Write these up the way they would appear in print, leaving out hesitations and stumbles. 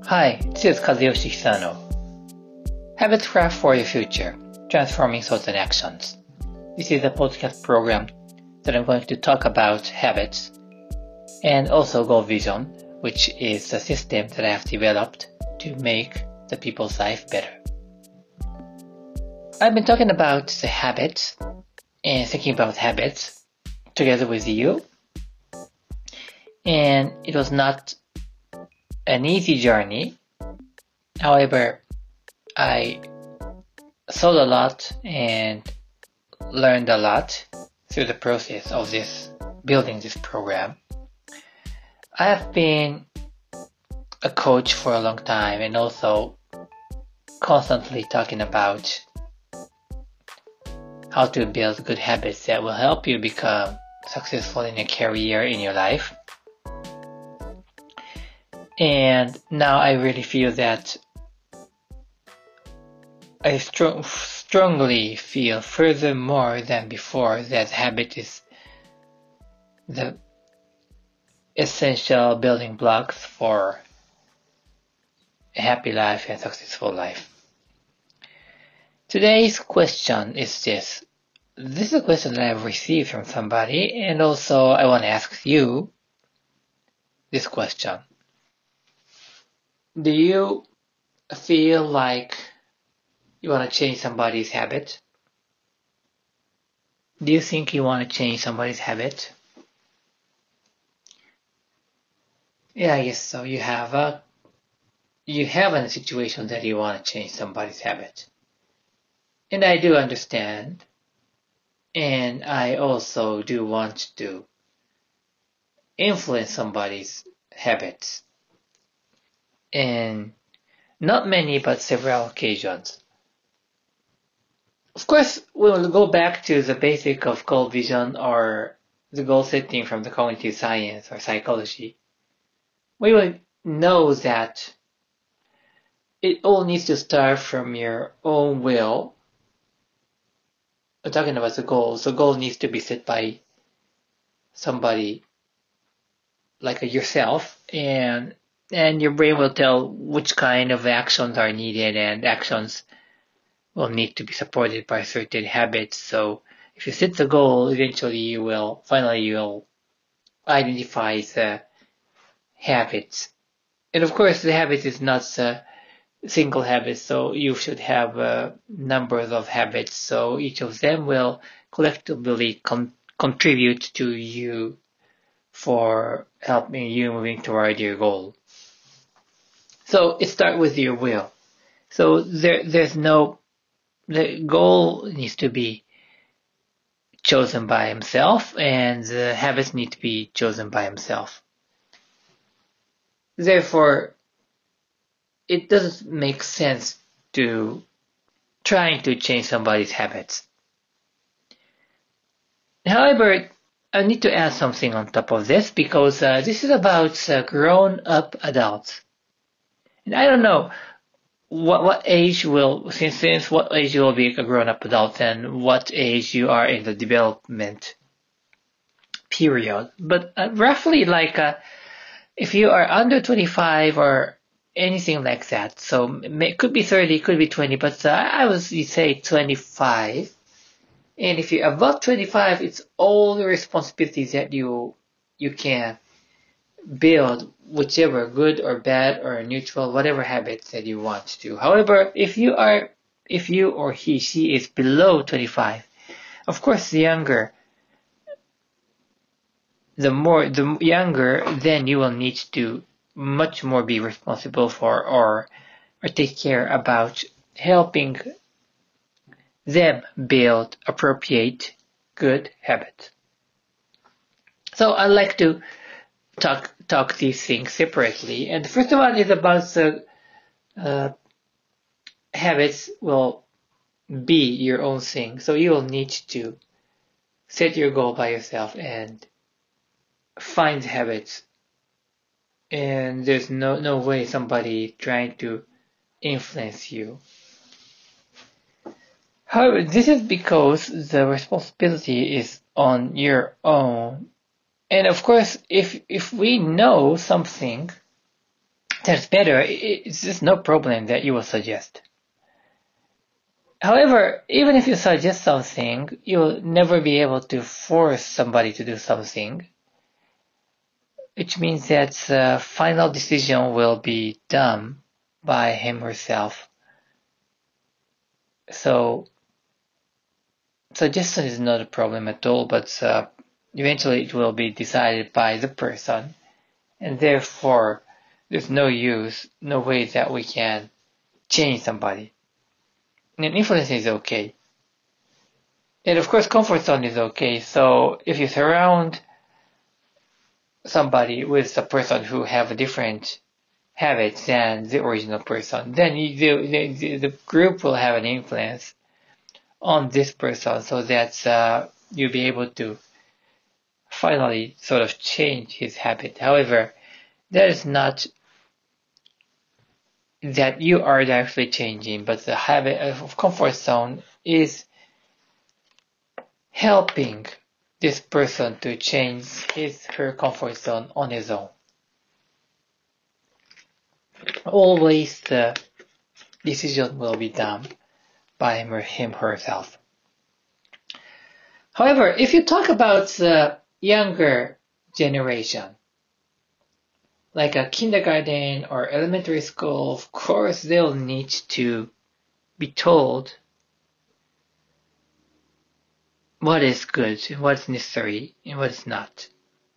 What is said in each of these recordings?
Hi, this is Kazuyoshi Hisano. Habits Craft for Your Future, Transforming Thoughts and Actions. This is a podcast program that I'm going to talk about habits and also Goal Vision, which is a system that I have developed to make the people's life better. I've been talking about the habits and thinking about habits together with you, and it was not an easy journey. However, I thought a lot and learned a lot through the process of building this program. I have been a coach for a long time and also constantly talking about how to build good habits that will help you become successful in your career, in your life. And now I really feel that I strongly feel furthermore than before that habit is the essential building blocks for a happy life and successful life. Today's question is this. This is a question that I've received from somebody, and also I want to ask you this question. Do you feel like you want to change somebody's habit? Do you think you want to change somebody's habit? Yeah, I guess so. You have a situation that you want to change somebody's habit. And I do understand. And I also do want to influence somebody's habits. And not many, but several occasions. Of course, we'll go back to the basic of goal vision or the goal setting from the cognitive science or psychology. We will know that it all needs to start from your own will. We're talking about the goal. The goal needs to be set by somebody like yourself, and your brain will tell which kind of actions are needed, and actions will need to be supported by certain habits. So if you set the goal, eventually you'll identify the habits. And of course, the habit is not a single habit, so you should have numbers of habits. So each of them will collectively contribute to you for helping you moving toward your goal. So it starts with your will. So the goal needs to be chosen by himself, and the habits need to be chosen by himself. Therefore, it doesn't make sense to trying to change somebody's habits. However, I need to add something on top of this, because this is about grown-up adults. And I don't know what age since what age you will be a grown-up adult and what age you are in the development period. But roughly if you are under 25 or anything like that, so it could be 30, could be 20, but I would say 25. And if you're above 25, it's all the responsibilities that you can build, whichever good or bad or neutral, whatever habits that you want to. However, if you or she is below 25, of course, the younger, then you will need to much more be responsible for or take care about helping them build appropriate good habits. So I like to talk these things separately. And the first one is about the habits will be your own thing. So you will need to set your goal by yourself and find habits. And there's no way somebody trying to influence you. However, this is because the responsibility is on your own. And of course, if we know something that's better, it's just no problem that you will suggest. However, even if you suggest something, you'll never be able to force somebody to do something, which means that the final decision will be done by him or herself. So, suggestion is not a problem at all, but eventually it will be decided by the person, and therefore there's no way that we can change somebody. And influence is okay. And of course, comfort zone is okay. So if you surround somebody with a person who have a different habits than the original person, then the group will have an influence on this person, so that you'll be able to finally sort of change his habit. However, that is not that you are actually changing, but the habit of comfort zone is helping this person to change her comfort zone on his own. Always the decision will be done by him or herself. However, if you talk about the younger generation, like a kindergarten or elementary school, of course they'll need to be told what is good, what is necessary, and what is not.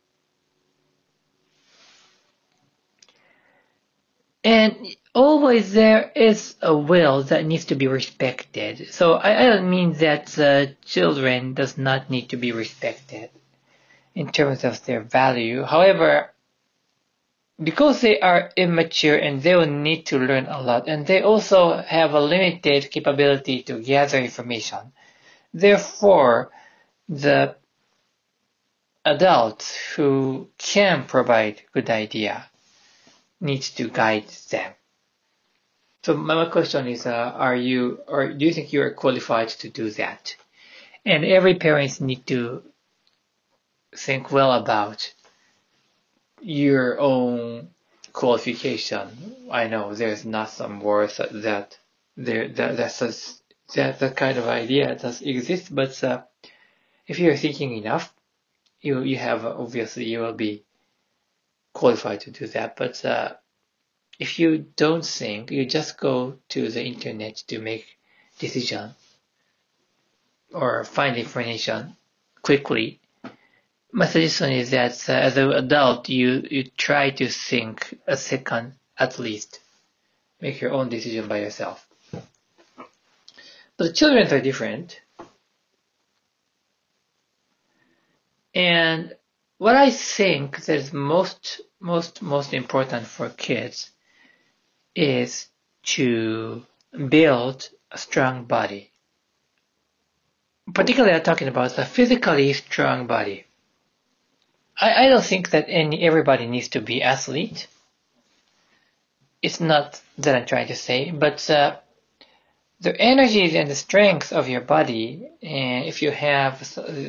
And always there is a will that needs to be respected. So I don't mean that children does not need to be respected in terms of their value. However, because they are immature and they will need to learn a lot, and they also have a limited capability to gather information, therefore the adults who can provide good idea needs to guide them. So my question is, do you think you are qualified to do that? And every parent need to think well about your own qualification. I know there's not some words that kind of idea does exist, but if you're thinking enough, you have obviously you will be qualified to do that. But if you don't think, you just go to the internet to make decision or find information quickly. My suggestion is that as an adult, you try to think a second at least. Make your own decision by yourself. But the children are different. And what I think that is most important for kids is to build a strong body. Particularly I'm talking about a physically strong body. I don't think that everybody needs to be athlete. It's not that I'm trying to say, but the energies and the strength of your body, and if you have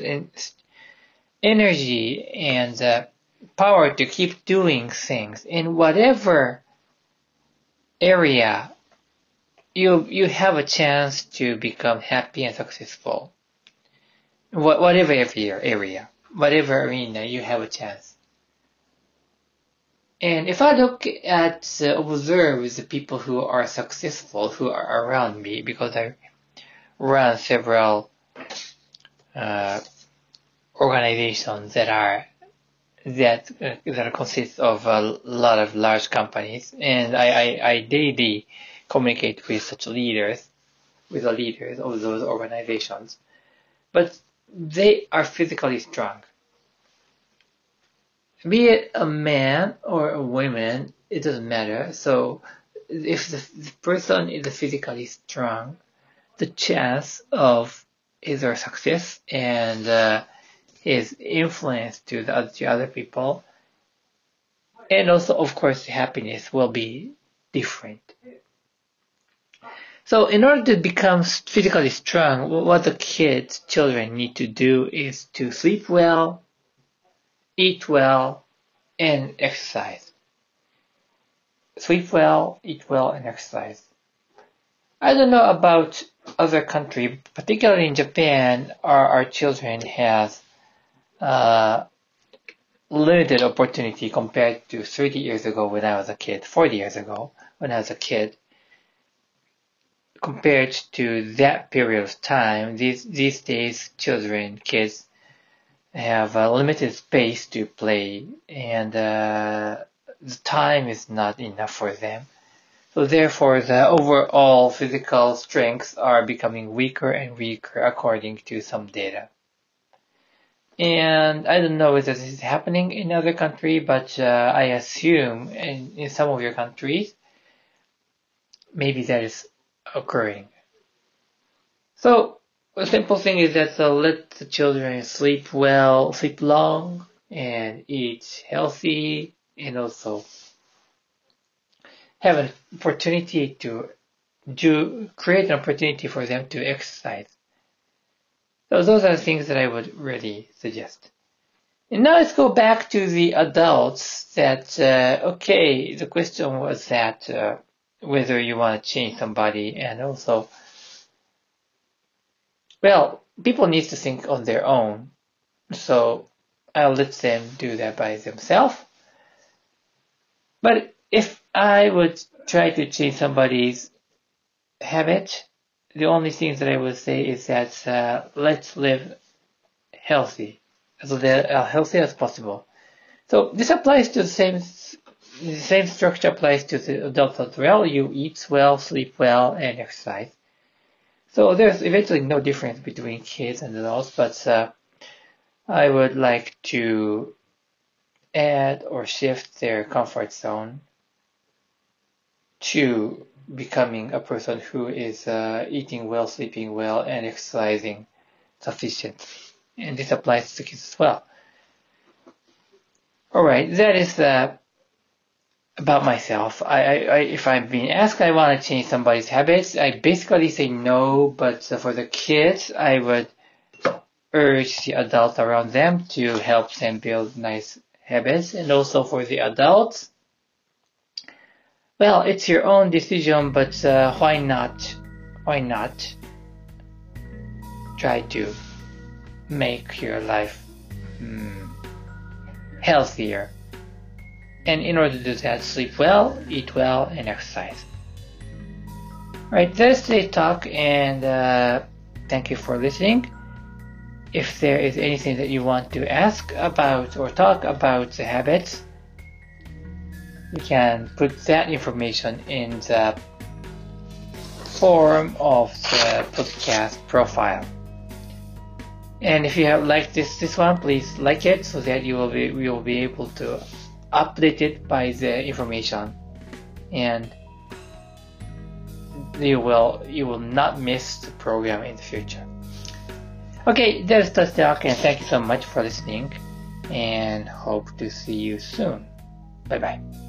energy and power to keep doing things in whatever area, you have a chance to become happy and successful. Whatever area, whatever arena, you have a chance. And if I look at, observe the people who are successful, who are around me, because I run several organizations that consist of a lot of large companies, and I daily communicate with such leaders, with the leaders of those organizations. But they are physically strong. Be it a man or a woman, it doesn't matter. So if the person is physically strong, the chance of his or success and his influence to the other people, and also of course happiness, will be different. So in order to become physically strong, what the children need to do is to sleep well, eat well, and exercise. sleep well, eat well, and exercise. I don't know about other countries, particularly in Japan, our children has limited opportunity compared to 30 years ago when I was a kid, 40 years ago when I was a kid. Compared to that period of time, these days, kids have a limited space to play, and the time is not enough for them. So therefore, the overall physical strengths are becoming weaker and weaker according to some data. And I don't know if this is happening in other countries, but I assume in some of your countries, maybe that is occurring. So the simple thing is that let the children sleep well, sleep long, and eat healthy, and also have an opportunity to create an opportunity for them to exercise. So those are the things that I would really suggest. And now let's go back to the adults that, okay, the question was that whether you want to change somebody, and also, well, people need to think on their own. So I'll let them do that by themselves. But if I would try to change somebody's habit, the only things that I would say is that let's live healthy, as healthy as possible. So this applies to the same structure applies to the adults as well. You eat well, sleep well, and exercise. So there's eventually no difference between kids and adults, but I would like to add or shift their comfort zone to becoming a person who is eating well, sleeping well, and exercising sufficiently. And this applies to kids as well. Alright, that is about myself. If I'm being asked I want to change somebody's habits, I basically say no, but for the kids, I would urge the adults around them to help them build nice habits. And also for the adults, well, it's your own decision, but why not try to make your life healthier? And in order to do that, sleep well, eat well, and exercise. Alright, that's today's talk, and thank you for listening. If there is anything that you want to ask about or talk about the habits, you can put that information in the form of the podcast profile. And if you have liked this one, please like it so that we will be able to update it by the information, and you will not miss the program in the future. Okay, that's the talk, and thank you so much for listening, and hope to see you soon. Bye bye.